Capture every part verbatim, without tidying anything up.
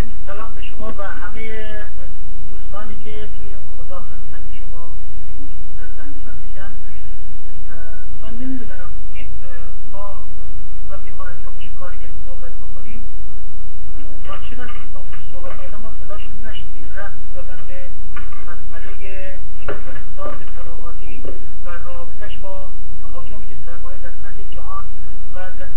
سلام به شما و همه دوستانی که توی اتاق هستن که شما زنگ میزن. من نمیدونم این ما وقتی ما از جنبش کارگری صحبت میکنیم با چه وقتی صحبت کردن ما صداشون نشدیم، رفت دادن به مسئله این اقتصاد طبقاتی و رابطش با تهاجمی که سرمایه در سطح جهان و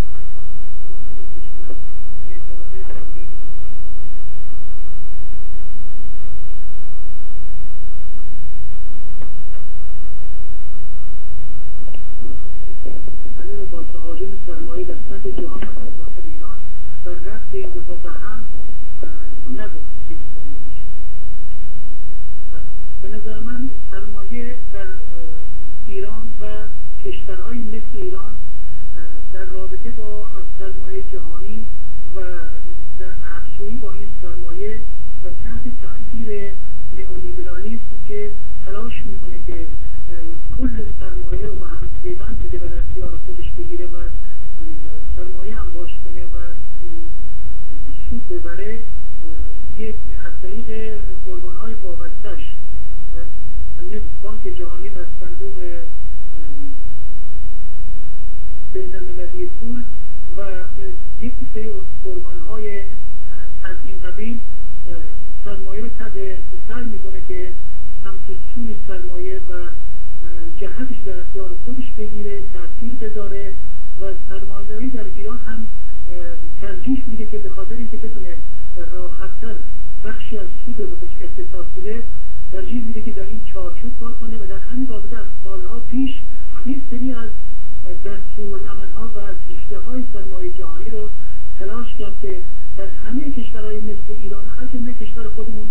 با تهاجم سرمایه در سطح جهان و در داخل ایران و رفت این دو تا به هم نگفت چیز کنید. به نظر من سرمایه در ایران و کشورهای مثل ایران در رابطه با سرمایه جهانی و در همسویی با این سرمایه و تحت تاثیر نئولیبرالیسم که تلاش میکنه که کل سرمایه رو به هم پیوند بده و در اختیار خودش بگیره و سرمایه انباش کنه و سود ببره، یک از طریق ارگان‌های وابسته‌اش مثل بانک جهانی و صندوق بین المللی پول و یک سری ارگان‌های از این قبیل سرمایه رو سعی میکنه که سمت سوی سرمایه و جهتش در اختیار خودش بگیره، تاثیر بذاره و سرمایه‌داری در ایران هم ترجیح میده که به خاطر اینکه بتونه راحت‌تر بخشی از سود رو بهش اختصاص بده، ترجیح میده که در این چارچوب کار کنه و در همین رابطه از سالها پیش یک سری از دستورالعمل‌ها و از ریشه‌های سرمایه جهانی رو تلاش کرد که در همه کشورهای مثل ایران از جمله کشور خودمون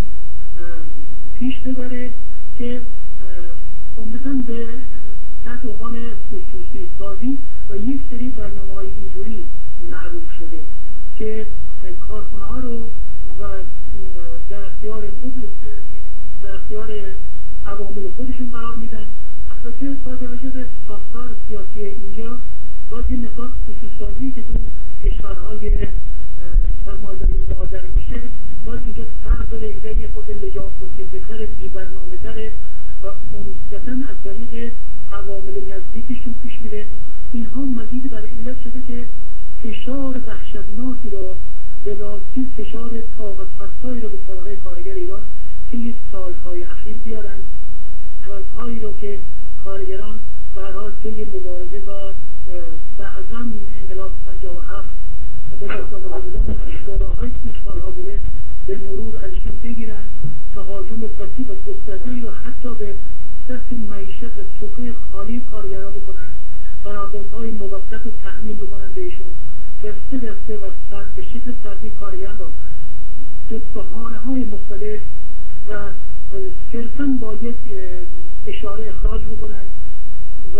پیش ببره که عمدتاً به تحت عنوان خصوصی سازی و یک سری برنامه‌های اینجوری معروف شده که کارخانه‌ها رو و در اختیار خود در اختیار عوامل خودشون قرار میدن. البته با توجه به ساختار سیاسی اینجا باز یه مقدار خصوصی‌سازی که تو کشورهای سرمایه‌داری مادر میشه باز اینجا فرق داره، اینجا یه خود لجام گسیخته‌تره، بی‌برنامه‌تره و عمدتاً از طریق عوامل نزدیکشون پیش میره. اینها مزید بر علت شده که فشار وحشتناکی رو به راستی فشار طاقت فرسایی رو به طبقه کارگر ایران طی سالهای اخیر بیارن، کارهایی رو که کارگران به هر حال طی مبارزه و بعضاً انقلاب پنجاه و هفت به دست آورده بودن شوراهای این سالها بوده به مرور ازشون بگیرن، تهاجم وسیع و گسترده‌ای رو حتی به دست معیشت و سفره خالی کارگران بکنن، قراردادهای موقت رو تحمیل بکنن بهشون، دسته دسته و سر به شکل فردی کارگران رو به بهانه‌های مختلف و صرفاً با یک اشاره اخراج بکنن و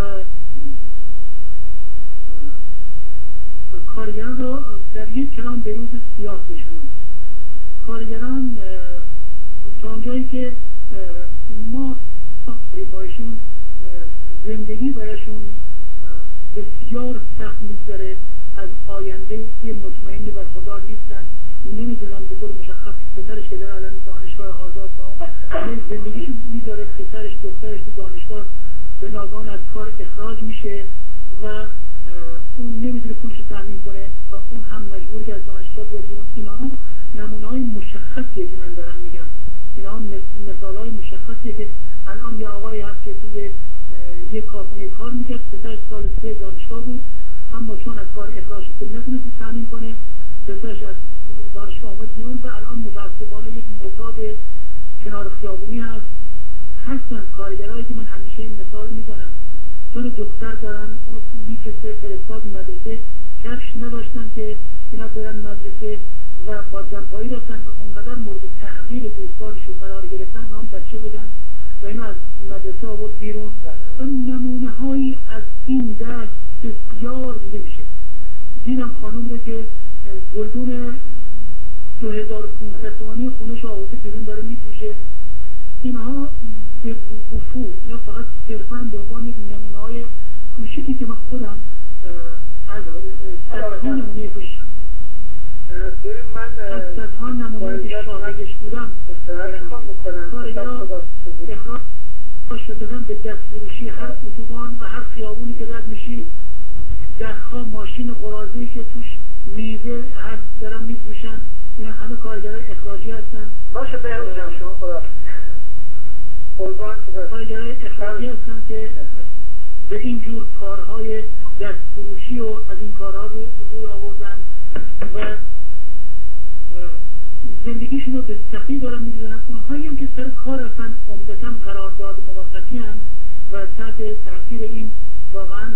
کارگران رو در یک کلام به روز سیاه بشونن. کارگران تا اونجایی که ما بایشون زندگی براشون بسیار سخت میگذره، از آینده مطمئنی برخوردار نیستن، نمیدونن به طور مشخص پسرش که در الان دانشگاه آزاد با زندگیشون میذاره، پسرش دخترش تو دانشگاه به ناگهان از کار اخراج میشه و اون نمیتونه پولش رو تامین کنه و اون هم مجبوری که از دانشگاه بیاد بیرون. اینا نمونه‌های مشخصیه که من دارم میگم، اینا مثال‌های مشخصیه که الان یه آقایی هست که توی یک کارخونه کار میکرد، پسرش سال سه دانشگاه بود، اما چون از کار اخراج شد نتونست تامین کنه، پسرش از دانشگاه آمد بیرون و الان متاسفانه یک معتاد کنار خیابونی هست. هستن کارگرایی که من همیشه این مثال میزنم، چون دختر دارن اونو میکسه فرستاد مدرسه، کفش نداشتن که اینا برن مدرسه و با دمپایی رفتن و اونقدر مورد تحقیر دوستانشون قرار گرفتن، اونا هم بچه بودن و اینا از مدرسه آورد بیرون. نمونه هایی از این دست بسیار دیده میشه. دیدم خانوم رو که گلدون دو هزار و پانصد تومانی خونش آورده بیرون داره میپوشه. اینها به وفور، اینا فقط صرفاً به عنوان نمونه های کوچیکی که من خودم از سرطان اونه صدها نمونه که شاهدش بودم کارگرها اخراج شدن به دست فروشی هر اتوبان و هر خیابونی که رد میشی دهها ماشین قراضه‌ای که توش میوه هست دارن میفروشن، اینا همه کارگرای اخراجی هستن. باشه بهروز جان شما خدا کارگرای اخراجی هستن که به این جور کارهای دست فروشی و از این کارها رو روی آوردن و زندگیشون رو به سختی دارن می‌گذرونن. اونهایی هم که سر کار هستن عمدتاً قرارداد موقتی هستن و تحت تاثیر این واقعاً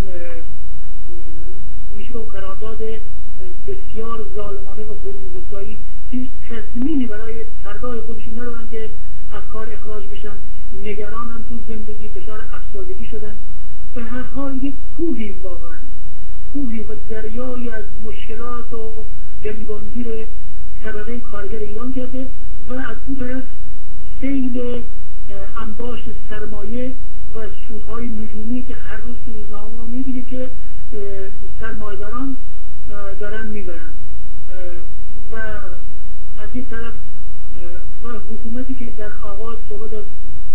میشه با قرارداد بسیار ظالمانه و غرورآمیزی هیچ تضمینی برای فردای خودشون ندارن که از کار اخراج بشن، نگرانن تو زندگی، دچار افسردگی شدن. به هر حال یک کوهی واقعاً کوهی و دریایی از مشکلات و گریبانگیر طبقه کارگر ایران کرده و از اون طرف سیل انباش سرمایه و سودهای نجومی که هر روز تو روزنامه‌ها می‌بینید که سرمایه‌داران دارن میبرن و از این طرف و حکومتی که در آغاز صحبت از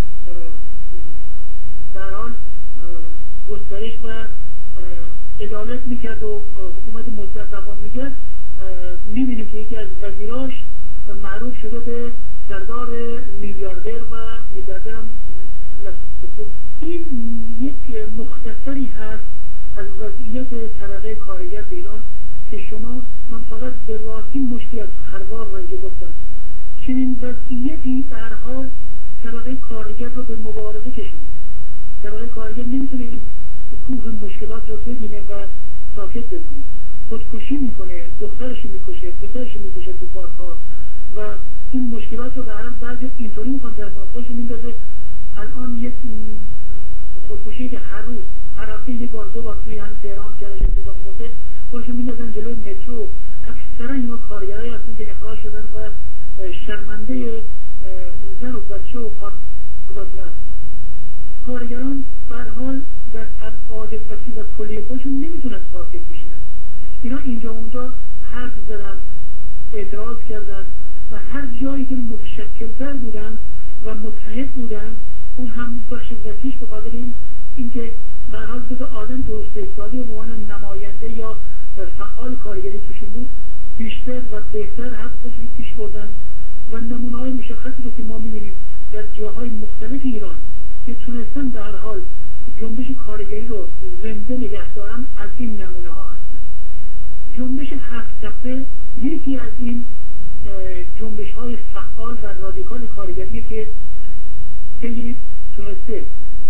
در حال گسترش و عدالت میکرد و حکومت مستضعفان میکرد، میبینیم که یکی از وزیراش معروف شده به سردار میلیاردر و میلیاردر هم لفظ. این یک مختصری هست از وضعیت طبقه کارگر در ایران که شما من فقط به راستی مشتی از خروار رنجه گفتم. چنین وضعیتی به هر حال طبقه کارگر رو به مبارزه کشوند. طبقه کارگر نمیتونه این کوه مشکلات رو ببینه و ساکت بمونه، خودکشی میکنه، دخترش میکشه، پسرش میکشه تو پارک‌ها و این مشکلات رو به هر حال بعضی اینطوری میخوان در خودش میندازه. الان یک خودکشی که هر روز هر هفته یک بار دو بار توی هم تهران کرش اتفاق میفته خودشون میندازن جلوی مترو. اکثرا اینا کارگرایی هستن که اخراج شدن و شرمنده زن و بچه و خانواده هستن. کارگران به هر حال در ابعاد وسیع و کلی خودشون نمیتونن ساکت بشینن. اینا اینجا اونجا حرف زدن، اعتراض کردن و هر جایی که متشکل‌تر بودن و متحد بودن اون هم بخش وسیعش به خاطر این اینکه به هر حال دو آدم درست حسابی به عنوان نماینده یا فعال کارگری توشون بود بیشتر و بهتر حق خودشون پیش بردن و نمونه‌های مشخصی رو که ما می‌بینیم در جاهای مختلف ایران که تونستن به هر حال جنبش کارگری رو زنده نگه دارن از این نمونه‌ها هستن. جنبش هفت تپه یکی از این جنبش‌های فعال و رادیکال کارگریه که خیلی تونسته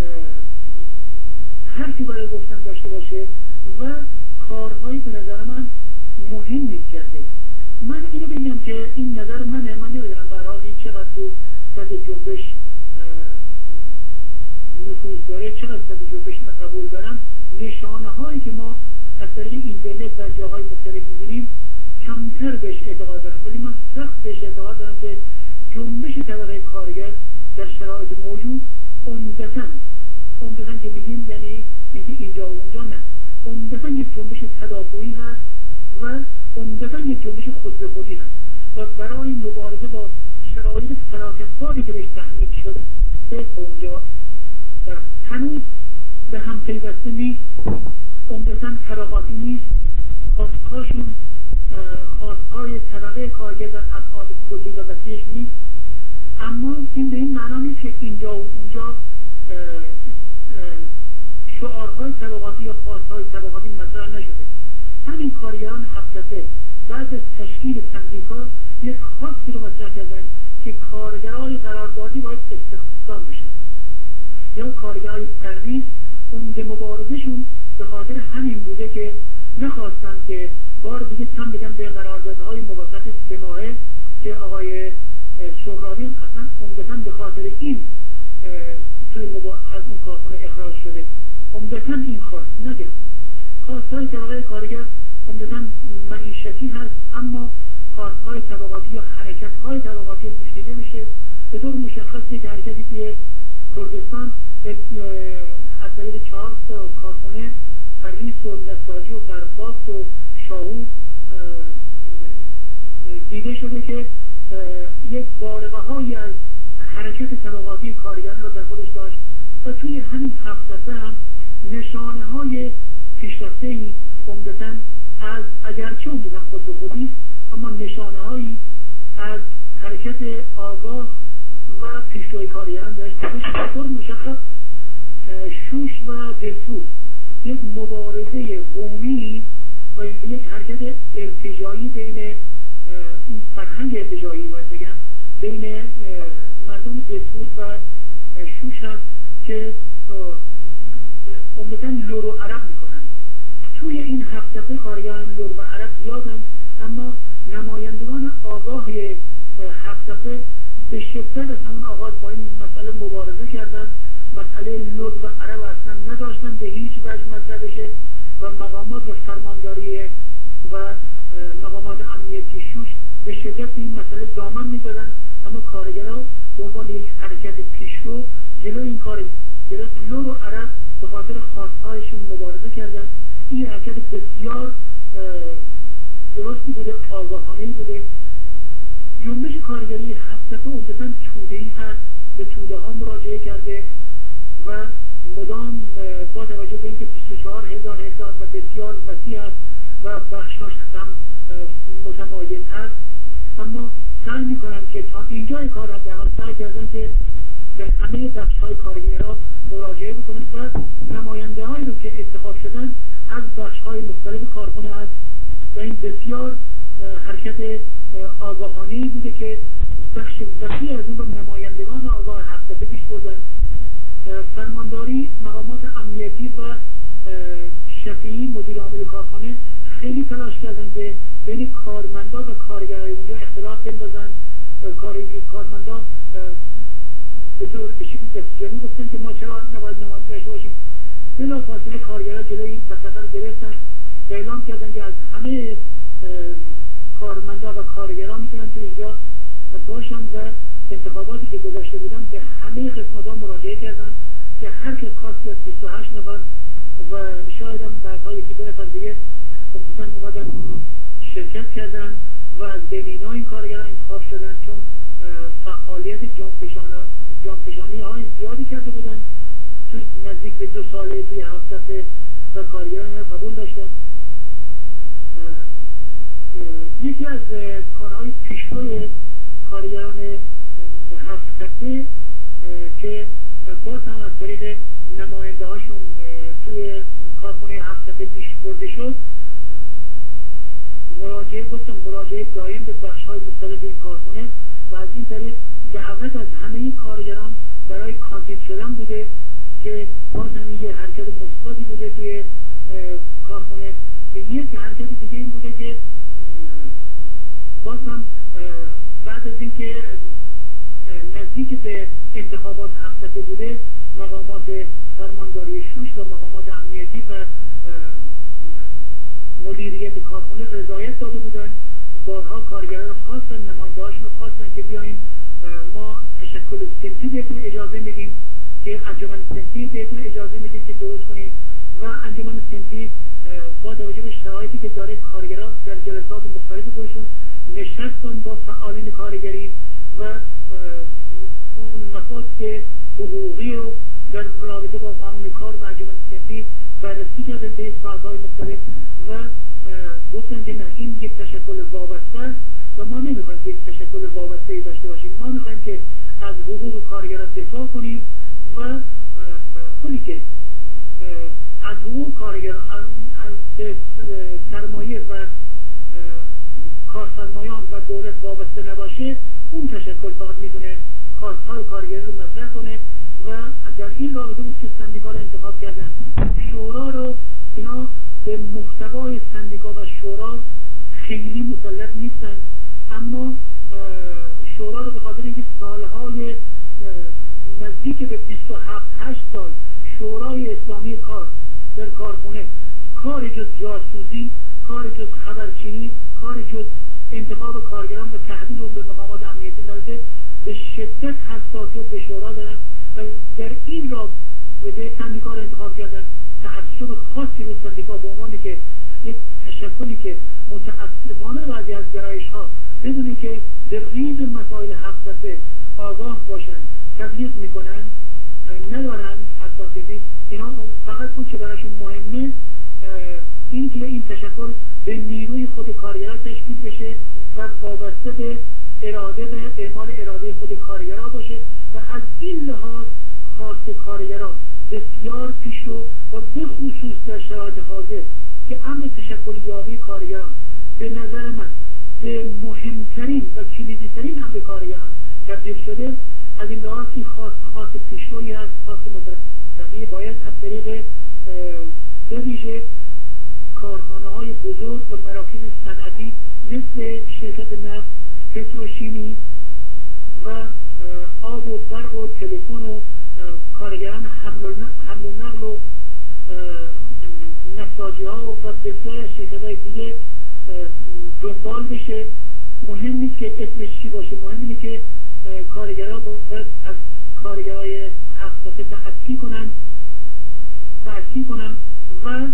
حرفی برای گفتن داشته باشه و کارهایی به نظر من مهمی کرده. من اینو بگم که این نظر منه، من نمیدونم به هر حال این چقدر تو سطح جنبش نفوذ داره، چقدر سطح جنبش من قبول دارم. نشانه هایی که ما از طریق اینترنت و جاهای مختلف می‌بینیم کمتر بهش اعتقاد دارم، ولی من سخت بهش اعتقاد دارم که جنبش طبقه کارگر در شرایط موجود عمدتاً عمدتاً که میگیم یعنی اینکه اینجا و اونجا نه، عمدتاً یک جنبش تدافعی هست و عمدتاً یک جنبش خود به خودی هست و برای مبارزه با شرایط فلاکت‌باری که بهش تحمیل شده اونجا هنوز به هم پیوسته نیست، عمدتاً طبقاتی نیست، خواستهاشون خواستهای طبقه کارگر در ابعاد کلی و وسیعش نیست. اما این به این معنا نیست که اینجا و اونجا شعارهای طبقاتی یا خواستهای طبقاتی مطرح نشده. همین کارگران هفت‌تپه بعد از تشکیل سندیکا یک خواستی رو مطرح کردن که کارگرای قراردادی باید استخدام بشن یا کارگرای سرویس. عمده مبارزشون به خاطر همین بوده که نخواستن که بار دیگه تم بدن به قراردادهای موقت سه ماهه که آقای سهرابی اصلا عمدتاً به خاطر این توی مبا... از اون کارخانه اخراج شده. عمدتاً این خواست نده. خواستهای طبقه کارگر عمدتاً معیشتی هست، اما خواستهای طبقاتی یا حرکت‌های طبقاتی توش دیده میشه. به طور مشخص یک حرکتی توی کردستان از طریق چهار تا کارخانه پریس و نساجی و غربافت و شاهو دیده شده که یک بارقه‌هایی از حرکت طبقاتی کارگران را در خودش داشت و توی همین هفت دفعه هم نشانه های پیشرفته‌ای عمدتاً از اگرچه عمدتاً خود به خودی اما نشانه هایی از حرکت آگاه و پیشروی کارگران داشت که به طور مشخص شوش و دلسوز یک مبارزه قومی و یک حرکت ارتجاعی بین این فرهنگ ارتجاعی باید بگم بین مردم دلسوز و شوش هست که عمدتاً لور و عرب میکنن. توی این هفت دفعه کارگران لور و عرب زیادن، اما نمایندگان آگاه هفت دفعه به شدت از همون آغاز با این مسئله مبارزه کردن. مسئله لور و عرب اصلا نذاشتن به هیچ وجه مطرح بشه و مقامات و فرمانداری و مقامات امنیتی شوش به شدت این مسئله دامن می‌زدن، اما کارگران به عنوان یک حرکت پیشرو جلو این کار گرفت. لور و عرب به خاطر خواستهایشون مبارزه کردن. این حرکت بسیار درستی بوده، آگاهانه‌ای بوده. جنبش کارگری هفت دفعه عمدتاً توده‌ای هست، به توده ها مراجعه کرده و مدام با توجه به اینکه بیست و چهار هزار هکتار و بسیار وسیع است و بخشاش هم متمایز هست، اما سعی میکنن که تا اینجای کار را حداقل سعی کردن که به همه بخش‌های کارگرها مراجعه بکنن و نماینده هایی رو که انتخاب شدن از بخش‌های مختلف کارخانه است و این بسیار حرکت آگاهانه‌ای بوده که بخش وسیع از این رو نمایندگان آگاه هفت دفعه پیش بردن. فرمانداری، مقامات امنیتی و شفیعی مدیر عامل کارخانه خیلی تلاش کردن که بین کارمندا و کارگرای اونجا اختلاف بندازن. کارمندا به طور به شکلی دستجانی گفتن که ما چرا نباید نماینده داشته باشیم. بلافاصله کارگرا جلوی این تفکر رو گرفتن، اعلام کردن که از همه کارمندا و کارگرا میتونن تو اینجا باشن و انتخاباتی که گذاشته بودن به همه قسمت‌ها مراجعه کردن که هر کس خواست بیاد بیست و هشت نفر و شاید هم بعدها یکی دو نفر دیگه خصوصا اومدن شرکت کردن و از بین اینا این کارگران انتخاب شدن، چون فعالیت جانفشانی های زیادی کرده بودن تو نزدیک به دو ساله توی هفت دفعه و کارگران قبول داشتن. یکی از کارهای پیشروی کارگران هفت دفعه که باز هم از طریق نماینده هاشون توی کارخانه هفت دفعه پیش برده شد، مراجعه گفتم مراجعه دائم به بخش های مختلف این کارخانه و از این طریق دعوت از همه این کارگران برای کاندید شدن بوده که باز هم یه حرکت مثبتی بوده توی کارخانه. یک حرکت دیگه این بوده که باز هم بعد از اینکه نزدیک به انتخابات هفت دفعه بوده، مقامات فرمانداری شوش و مقامات امنیتی و مدیریت کارخانه رضایت داده بودن. بارها کارگران رو خواستن، نماینده هاشون رو خواستن که بیاییم ما تشکل صنفی بهتون اجازه میدیم که انجمن صنفی بهتون اجازه میدیم که درست کنیم و انجمن صنفی با توجه به شرایطی که داره کارگران در جلسات مختلف خودشون نشستن با فعالین کارگری و اون مفاد حقوقی رو در رابطه با قانون کار و انجمن صنفی بررسی کرده به ساعت‌های مختلف و گفتن که نه این یک تشکل وابسته است و ما نمیخوایم که یک تشکل وابسته ای داشته باشیم. ما میخوایم که از حقوق کارگران دفاع کنیم و اونی که از حقوق کارگران از سرمایه و کارفرمایان و دولت وابسته نباشه، اون تشکل فقط میتونه خواستهای کارگری رو مطرح کنه و در این رابطه بود که سندیکا رو انتخاب کردن. شورا رو اینا به محتوای سندیکا و شورا خیلی مسلط نیستن، اما شورا رو به خاطر اینکه سالهای نزدیک به بیست و هفت هشت سال شورای اسلامی کار در کارخونه کار جز جاسوسی، کار جز خبرچینی، کار جز انتخاب کارگران و تحویل اون به مقامات امنیتی نداده، به شدت حساسیت به شورا دارن و در این رابطه سندیکا رو انتخاب کردن. تعصب خاصی رو سندیکا به عنوان که یک تشکل تشکلی که متاسفانه بعضی از گرایش‌ها بدون که به ریز مسائل هفت‌صفحه آگاه باشن تبلیغ میکنن ندارن اساسیتی. اینا فقط اون که براشون مهمه این که این تشکل به نیروی خود کارگران تشکیل بشه و وابسته به اراده به اعمال اراده خود کارگران باشه و از این لحاظ خواست کارگران بسیار پیشرو و به خصوص در شرایط حاضر که امر تشکل یابی کارگران به نظر من به مهمترین و کلیدی‌ترین امر کارگران تبدیل شده. از این لحاظ این خواست خواست پیشرویی هست، خواست مترقی باید از طریق به ویژه کارخانه‌های بزرگ و مراکز صنعتی مثل شرکت نفت، پتروشیمی و آب و برق و تلفن و کارگران حمل و نقل و نساجی‌ها و بسیاری از شرکت‌های دیگه دنبال بشه. مهم نیست که اسمش چی باشه، مهم اینه که کارگرها باید از کارگرای هفت‌صفحه تأسیس کنن تأسیس کنن و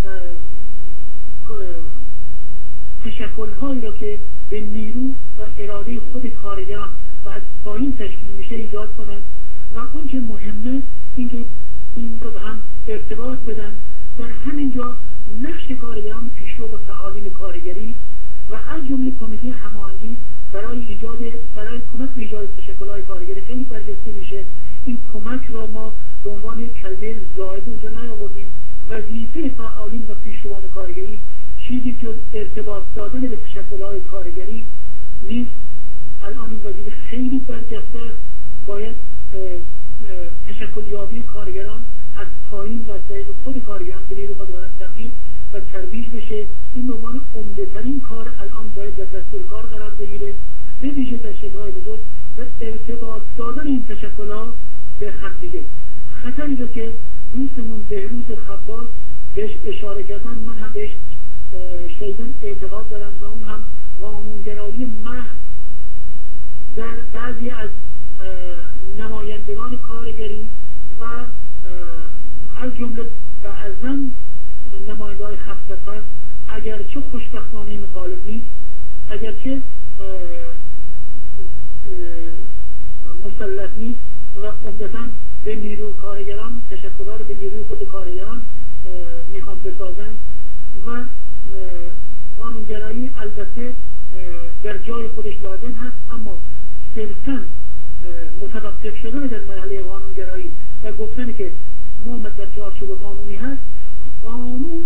تشکل‌هایی را که به نیرو و اراده خود کارگران و از پایین تشکیل میشه ایجاد کنن و اون که مهمه این که این رو به هم ارتباط بدن. در همین جا نقش کارگران پیشرو و فعالین کارگری و از جمله کمیته هماهنگی برای ایجاد برای کمک به ایجاد تشکل‌های کارگری خیلی برجسته میشه. این کمک را ما به عنوان یک کلمه زائد اونجا نیاوردیم. وظیفه فعالین و پیشروان کارگری چیزی جز ارتباط دادن به تشکل‌های کارگری نیست. الان این وظیفه خیلی برجسته است. باید تشکل یابی کارگران از پایین و از طریق خود کارگران به نیروی خود تبدیل و ترویج بشه. این به عنوان عمده‌ترین کار الان باید در دستور کار قرار بگیره، به ویژه در شرکت‌های بزرگ و ارتباط دادن این تشکل‌ها به همدیگه. خطری رو که دوستمون بهروز خباز بهش اشاره کردن من هم بهش شدیداً اعتقاد دارم و اون هم قانونگرایی محض در بعضی از نمایندگان کارگری و از جمله بعضاً نماینده‌های هفت‌صفحه اگرچه خوشبختانه این غالب نیست، اگرچه مسلط نیست و عمدتاً به نیروی کارگران تشکل‌ها رو به نیروی خود کارگران میخوام بسازن و قانونگرایی البته در جای خودش لازم هست، اما صرفاً متوقف شدن در مرحله قانونگرایی و گفتن که ما در چارچوب قانونی هست. قانون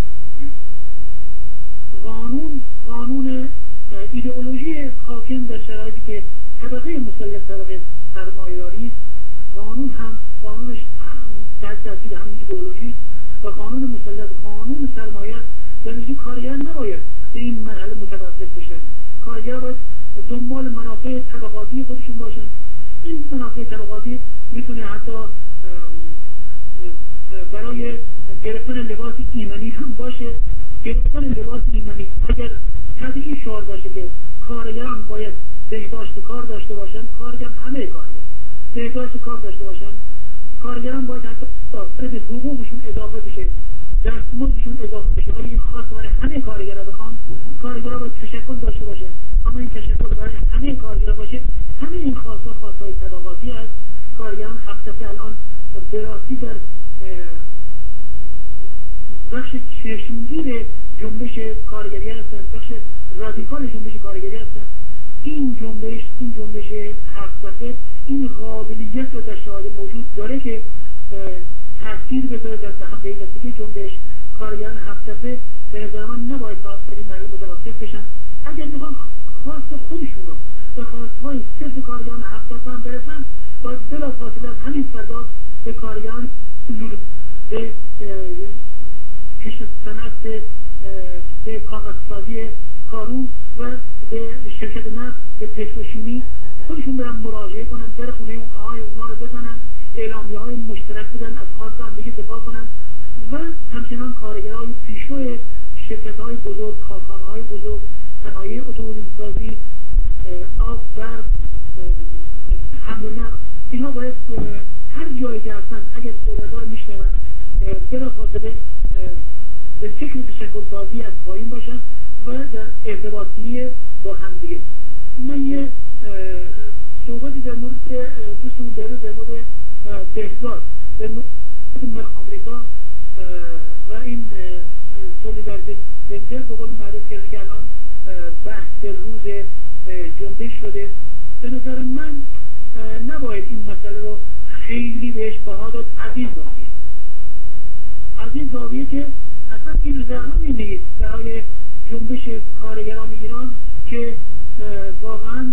قانون قانون ایدئولوژی حاکم در شرایطی که طبقه مسلط طبقه سرمایه‌داری است، قانون هم قانونش تحت تاثیر همین ایدئولوژی و قانون مسلط قانون سرمایه است. در نتیجه کارگر نباید به این مرحله متوقف بشن. کارگر باید دنبال منافع طبقاتی خودشون باشن. این منافع طبقاتی میتونه حتی برای گرفتن لباس ایمنی هم باشه. گرفتن لباس ایمنی اگر تحت این شعار باشه که کارگران باید بهداشت کار داشته باشن، کارگر همه کارگر بهداشت کار داشته باشن، کارگران باید حتی به حقوقشون اضافه بشه، دستمزدشون اضافه بشه. ولی این خاص برای همه کارگران بخوان، کارگران باید تشکل داشته باشن، اما این تشکل برای همه کارگران باشه. همه این خاصه خاصهای طبقاتی است. کارگران هفت‌صفحه الان به راستی در بخش چشمگیر جنبش کارگری هستن، بخش رادیکال جنبش کارگری هستن. این جنبش این جنبش هفت‌صفحه این قابلیت رو در شرایط موجود داره که تاثیر بذاره در هم پیوستگی جنبش. کارگران هفت‌صفحه به نظر من نباید تا در این مرحله متوقف بشن. اگر بخوان خواست خودشون رو به خواستهای صرف کارگران هفت‌صفحه هم برسن، باید بلافاصله از همین فضا به کارگران به کشت صنعت، به کاغذسازی کارون و به شرکت نفت، به پتروشیمی خودشون برن مراجعه کنن، در خونه اون آهای اونا رو بزنن، اعلامیه‌های مشترک بدن، از خواست هم دیگه دفاع کنن و همچنان کارگرای پیشرو شرکت‌های بزرگ، کارخانه‌های بزرگ، صنایع اتومبیل‌سازی، آب، برق، حمل و نقل، اینها باید هر جایی که هستن اگر صحبت‌ها رو میشنون بلافاصله به فکر تشکل‌سازی از پایین باشن و در ارتباطی با همدیگه. من یه صحبتی در مورد دوستمون داره در مورد بهزاد در مورد آمریکا و این سولیداریته سنتر به قول معروف کرده که الان بحث روز جنبش شده. به نظر من نباید این مسئله رو خیلی بهش بها داد از این زاویه از این زاویه که اصلا این رقمی نیست برای جنبش کارگران ایران که واقعا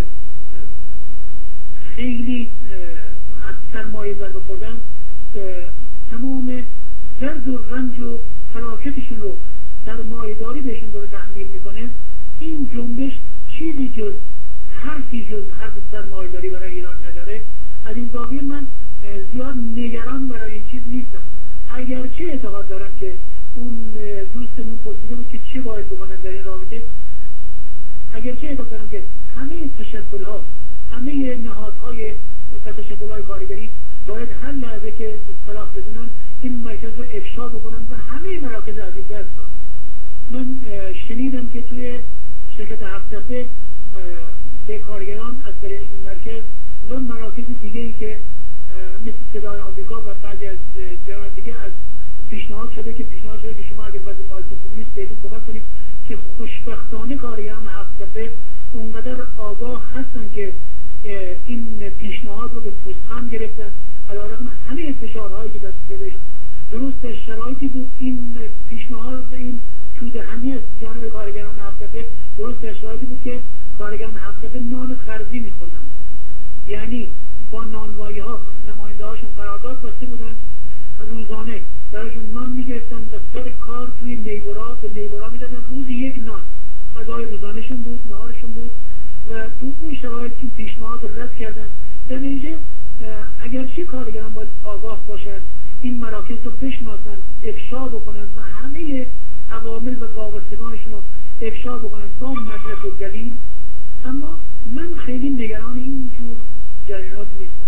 خیلی از سرمایه ضربه خوردن تمام درد و رنج و فلاکتشون رو سرمایه‌داری بهشون داره تحمیل میکنه. این جنبش چیزی جز حرفی جز حرف سرمایه‌داری برای ایران نداره. از این زاویه من زیاد نگران برای این چیز نیستم، اگرچه اعتقاد دارم که اون دوستمون پرسیده بود که چه باید بکنن در این رابطه. اگرچه اعتقاد دارم که همه تشکل‌ها، همه نهادهای و تشکل‌های کارگری باید هر لحظه که صلاح بدونن این مرکز رو افشا بکنن و همه مراکز از این دست رو. من شنیدم که توی شرکت هفت‌تپه به کارگران از طریق این مرکز و مراکز دیگه ای که مثل صدای آمریکا و بعضی از جاهای دیگه از پیشنهاد شده که پیشنهاد شده که شما اگر وضع مالتون خوب نیست بهتون کمک کنید، که خوشبختانه کارگران هفت‌تپه اونقدر آگاه هستن که این پیشنهاد رو به پوزخند گرفتن علیرغم همه فشارهایی که دست بهشون. درست در شرایطی بود این پیشنهاد و این تودهنی از جانب کارگران هفت‌تپه درست در شرایطی بود که کارگران هفت‌تپه نان خرزی می‌خوردن، یعنی با نانوایی ها نماینده هاشون قرارداد بسته بودن، روزانه براشون نان میگرفتن و سر کار توی نیبورا به نیبورا میدادن، روزی یک نان غذای روزانهشون بود، نهارشون بود و تو اون شرایط این پیشنهاد رو رد کردن. در نتیجه اگرچه کارگران باید آگاه باشن، این مراکز رو بشناسن، افشا بکنن و همه عوامل و وابستگانشون رو افشا بکنن با مدرک و دلیل، اما من خیلی نگران این جور جریانات نیستم.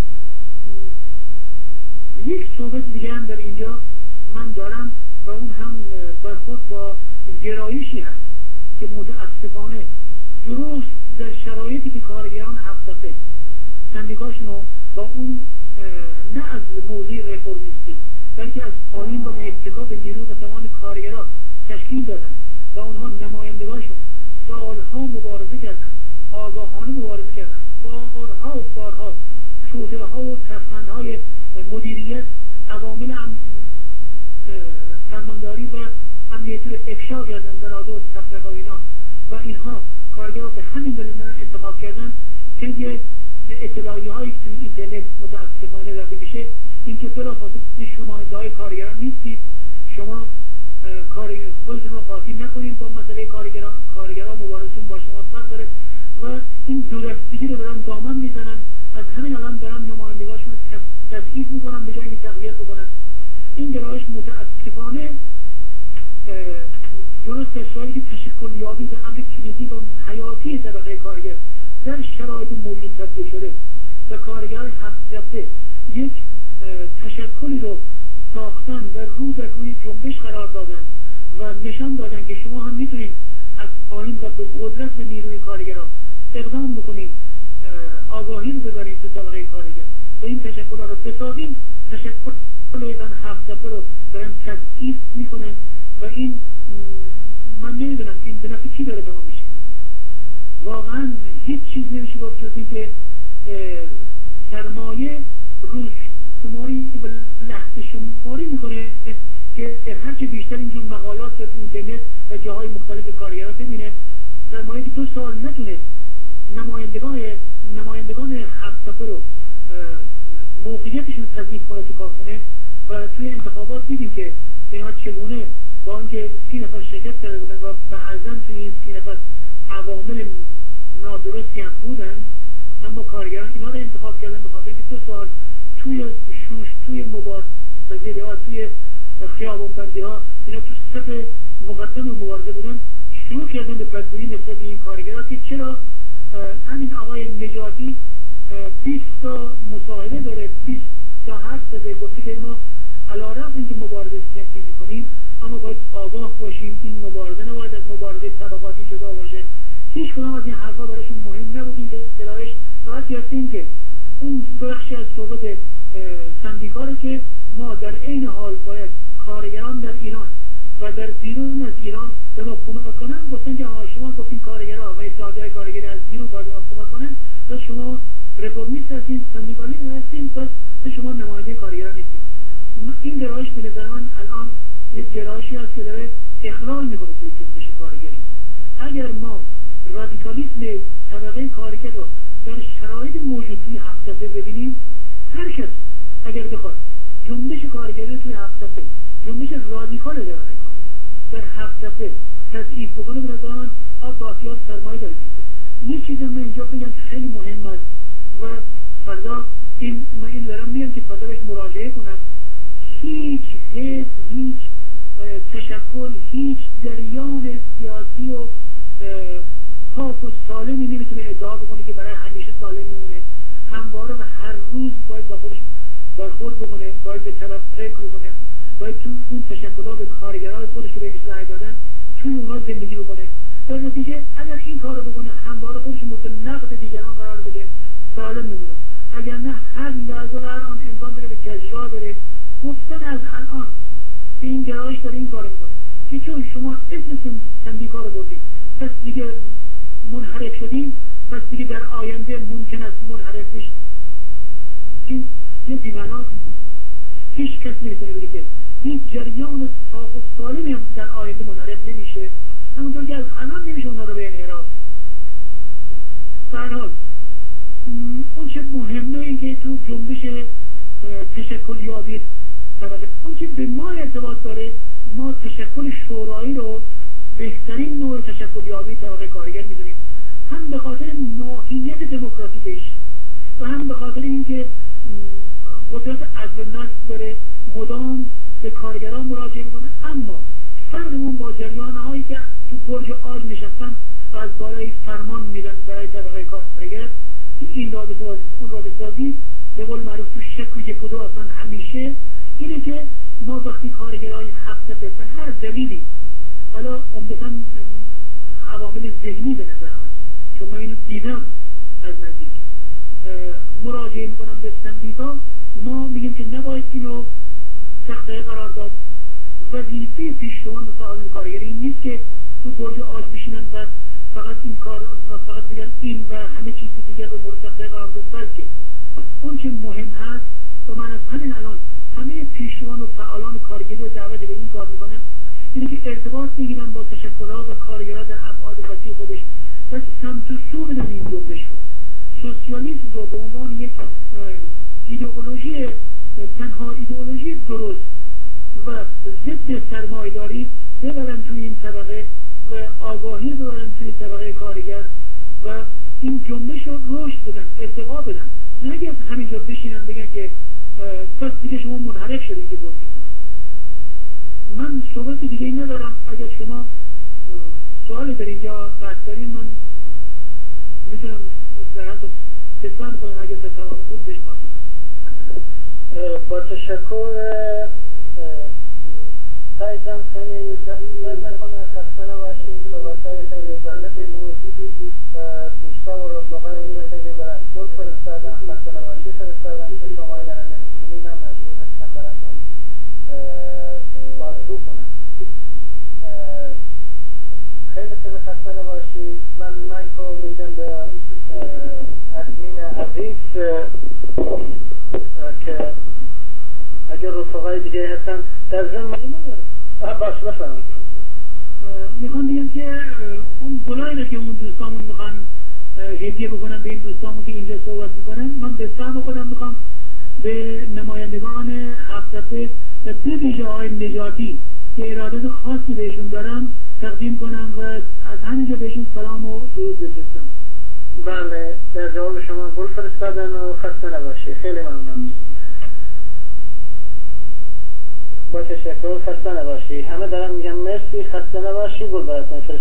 یک صحبت دیگه هم در اینجا من دارم و اون هم برخورد با گرایشی هست که متاسفانه درست در شرایطی که کارگران هفت‌تپه سندیکاشون رو با اون نه از موضوع رفرمیستی بلکه از پایین با اتکا به نیرو و توان کارگران تشکیل دادن و اونها نمایندگاشون سالها مبارزه کردن، آگاهانه مبارزه کردن، بارها و بارها توطئه ها و ترفندهای مدیریت، عوامل فرمانداری و امنیتی رو افشا کردن در آدو و تفرقه و اینا و اینها کارگرها به همین دلیل انتخاب کردن. طی اطلاعیه هایی که توی اینترنت متاسفانه داده میشه اینکه بلافاصله شما ادعای کارگران نیستید، شما کار خودتون رو قاطی نکنید با مسئله کارگران، کارگران مبارزتون با شما فرق داره و این دو دستگی رو دارن دامن میزنن. از همین الان دارن نمایندگاشون رو تضعیف میکنن به جای اینکه تقویت بکنن. این گرایش متاسفانه درست در شرایطی که تشکل یابی به امر کلیدی و حیاتی طبقه کارگر در شرایط موجود تبدیل شده و کارگران هفت‌تپه یک تشکلی رو ساختن و رو در روی جنبش قرار دادن و نشان دادن که شما هم میتونید از پایین و به قدرت به نیروی کارگران اقدام بکنید، آگاهی رو ببرید تو طبقه کارگر و این تشکل‌ها رو بسازیم. تشکل ایران هفت‌تپه رو دارن تضعیف میکنن و این من نمیدونم که این به نفع کی داره تمام میشه. واقعا هیچ چیز نمیشه گفت جز اینکه سرمایه روز شماری و لحظه شماری میکنه که هرچه بیشتر اینجور مقالات رو تو اینترنت و جاهای مختلف کارگران ببینه. سرمایه که دو سال نتونست نمایندگان نمایندگان هفت‌تپه رو موقعیتشون تضعیف کنه تو کارخونه و توی انتخابات دیدیم که اینا چگونه با اینکه سی نفر شرکت کرده بودن و بعضا توی این سی نفر عوامل نادرستی هم بودن، اما کارگران اینا رو انتخاب کردن به خاطر که دو سال توی شوش، توی مبارزه ها، توی خیابان بندی ها اینا تو صف مقدم مبارزه بودن، شروع کردن به بدگویی نسبت به این کارگران که چرا همین آقای نجاتی بیست تا مصاحبه داره، بیست تا حرف زده، گفته که ما علیرغم اینکه مبارزه سیاسی می‌کنیم ما باید آگاه باشیم، این مبارزه نباید از مبارزه طبقاتی جدا باشه. هیچ کدام از این حرفا براشون مهم نبود. این گرایش فقط گرفته این که اون بخشی از صحبت سندیکا رو که ما در عین حال باید کارگران در ایران و در بیرون از ایران به ما کمک کنن. گفتن که آها شما گفتین کارگرها و اتحادیه‌های کارگری از بیرون باید به ما کمک کنن، پس شما رفرمیست هستین، سندیکالیست هستین، پس شما نماینده کارگران نیستین. این گرایش به نظر من الان یک گرایشی است که داره اخلال میکنه توی جنبش کارگری. اگر ما رادیکالیسم طبقه کارگر رو در شرایط موجود توی هفته ببینیم، هر کس اگر بخواد جنبش کارگری توی هفته جنبش رادیکال طبقه کارگر در هفته تضعیف بکنه، به نظر من آب با احتیاط سرمایه داره میشه. یه چیز من اینجا بگم خیلی مهم است و فردا این من این دارم میگم که فردا بهش مراجعه کنم. هیچ حزب، هیچ تشکل، هیچ جریان سیاسی و پاک و سالمی نمیتونه ادعا بکنه که برای همیشه سالم میمونه. همواره و هر روز باید با خودش برخورد بکنه، باید به طرف فکر کنه، باید تو اون تشکلات به کارگرای خودش که بهش رأی دادن توی اونا زندگی بکنه. در نتیجه اگر این کار رو بکنه، همواره خودش مورد نقد دیگران قرار بده، سالم میمونه. اگر نه هر لحظه و هر آن امکان داره به کجرا داره. گفتن از الان به این گرایش داره این کار میکنه که چون شما اسم سندیکا رو بردید پس دیگه منحرف شدیم، پس دیگه در آینده ممکن است منحرف بشیم. این یه بیمعناست. هیچ کس نمیتونه بگه که هیچ جریان صاف و سالمی هم در آینده منحرف نمیشه، همونطور که از الان نمیشه اونا رو به انحراف. در حال اون چه مهمه این که تو جنبش تشکل یابی طبقه، اون که به ما ارتباط داره، ما تشکل شورایی رو بهترین نوع تشکل یابی طبقه کارگر میدونیم، هم به خاطر ماهیت دموکراتیکش و هم به خاطر اینکه قدرت عزل نسل داره، مدام به کارگران مراجعه میکنه. اما فرقمون با جریان‌هایی که تو برج آج نشستن و از بالای فرمان میدن برای طبقه کارگر، این رابطه اون رابطه سازی به قول معروف تو شک و یک و دو اصلا همیشه اینه که ما وقتی کارگرای هفته به هر دلیلی، حالا عمدتاً عوامل ذهنی به نظر من، چون من اینو دیدم از نزدیک، مراجعه میکنم به سندیکا، ما میگیم که نباید اینو سخته قرار داد. وظیفه پیشروان و فعالان کارگری این نیست که تو برج آج بشینن و فقط این کار و فقط بگن این و همه چیز دیگر رو مورد سخته قرار داد، بلکه اون که مهم هست و من از همین الان همه پیشروان و فعالان کارگری رو دعوت به این کار میکنم، اینه که ارتباط بگیرن با تشکلات و کارگران در ابعاد وسیع خودش و سمت و سو بدن این جنبش رو. سوسیالیسم رو به عنوان یک ایدئولوژی، تنها ایدئولوژی درست و ضد سرمایه‌داری ببرن توی این طبقه و آگاهی ببرن توی طبقه کارگر و این جنبش رو رشد بدن، ارتقا بدن. نه اگه همینجا بشینن بگن که پس دیگه شما منحرف شدید که گفتید. من صحبت دیگه ای ندارم. اگر شما سوالی دارید یا بحث دارید من میتونم در حد تسلیم کنم اگر به توان خود بهش پاسخ. با تشکر سعیدم، خیلی دست نکنه، خسته نباشید. صحبت‌های خیلی جالبی بود. دوستا و رفقای خیلی برات گل فرستادن، خسته نباشید فرستادن که شما اینا رو نمی‌بینید. من مجبور هستم براتون بازگو کنم. خیلی خیلی خسته نباشید. من مایک رو میدم به ادمین عزیز که اگر رفقای دیگه هستن در ضمن باش بفرمایید. میخوام بگم که اون گلایی که اون دوستامون میخوان هدیه بکنم به این دوستامون که اینجا صحبت میکنن، من به سهم خودم میخوام به نمایندگان هفت‌تپه و به ویژه آقای نجاتی که ارادت خاصی بهشون دارم تقدیم کنم و از همینجا بهشون سلام و درود بفرستم. بله، در جواب شما گل فرستادن و خسته نباشید. خیلی ممنون. با تشکر، خسته نباشی. همه دارن میگن مرسی، خسته نباشی، گل براتون